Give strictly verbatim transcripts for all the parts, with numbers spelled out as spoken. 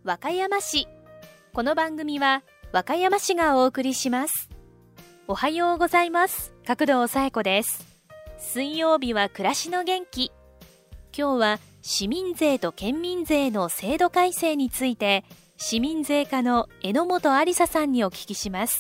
和歌山市。この番組は和歌山市がお送りします。おはようございます。角堂紗恵子です。水曜日は暮らしの元気。今日は市民税と県民税の制度改正について、市民税課の榎本ありささんにお聞きします。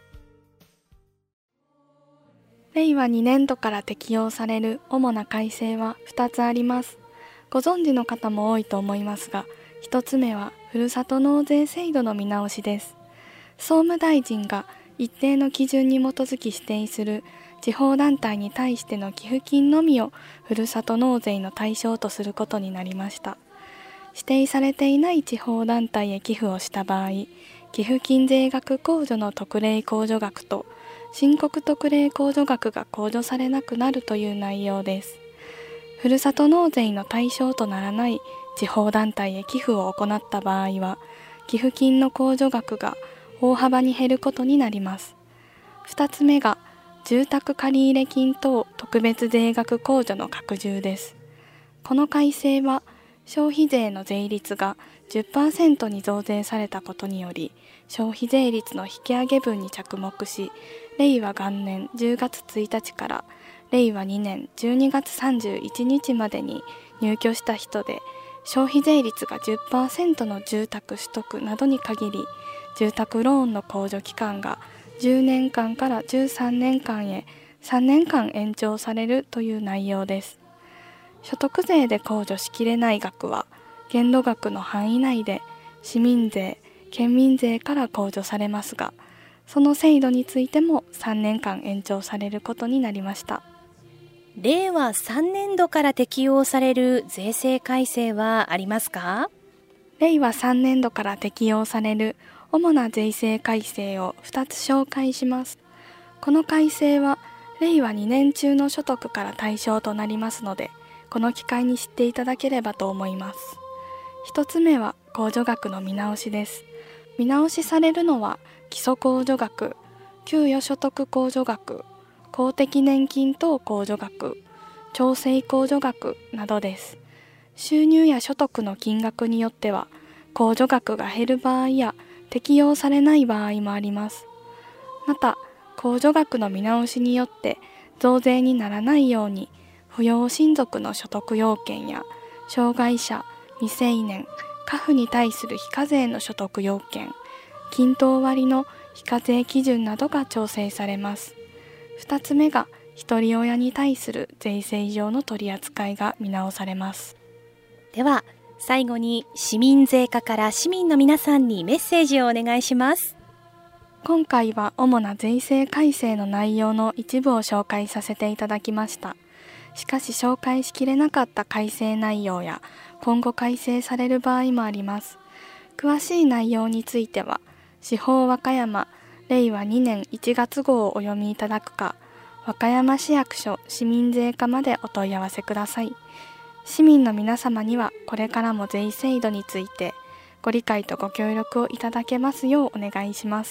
れいわにねんどから適用される主な改正はふたつあります。ご存知の方も多いと思いますが、ひとつめはふるさと納税制度の見直しです。総務大臣が一定の基準に基づき指定する地方団体に対しての寄付金のみをふるさと納税の対象とすることになりました。指定されていない地方団体へ寄付をした場合、寄付金税額控除の特例控除額と申告特例控除額が控除されなくなるという内容です。ふるさと納税の対象とならない地方団体へ寄付を行った場合は、寄付金の控除額が大幅に減ることになります。二つ目が、住宅借入金等特別税額控除の拡充です。この改正は、消費税の税率が じゅっパーセント に増税されたことにより、消費税率の引き上げ分に着目し、れいわ元年じゅうがつついたちかられいわにねんじゅうにがつさんじゅういちにちまでに入居した人で、消費税率が じゅっパーセント の住宅取得などに限り、住宅ローンの控除期間がじゅうねんかんからじゅうさんねんかんへさんねんかん延長されるという内容です。所得税で控除しきれない額は、限度額の範囲内で市民税、県民税から控除されますが、その制度についてもさんねんかん延長されることになりました。 れいわさんねんどから適用される税制改正はありますか？ れいわさんねんどから適用される主な税制改正をふたつ紹介します。この改正はれいわにねん中の所得から対象となりますので、この機会に知っていただければと思います。ひとつめは控除額の見直しです。見直しされるのは基礎控除額、給与所得控除額、公的年金等控除額、調整控除額などです。収入や所得の金額によっては、控除額が減る場合や適用されない場合もあります。また、控除額の見直しによって増税にならないように、扶養親族の所得要件や障害者、未成年、家父に対する非課税の所得要件、均等割の非課税基準などが調整されます。二つ目が、一人親に対する税制上の取り扱いが見直されます。 では、最後に市民税課から市民の皆さんにメッセージをお願いします。 今回は主な税制改正の内容の一部を紹介させていただきました。しかし紹介しきれなかった改正内容や今後改正される場合もあります。詳しい内容については、司法和歌山れいわにねんいちがつごうをお読みいただくか、和歌山市役所市民税課までお問い合わせください。市民の皆様にはこれからも税制度についてご理解とご協力をいただけますようお願いします。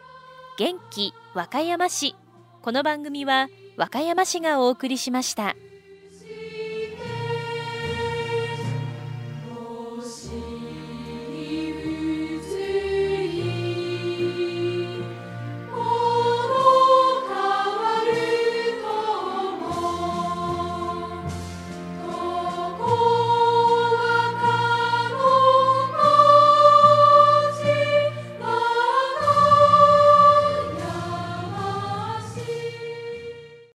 元気和歌山市。この番組は和歌山市がお送りしました。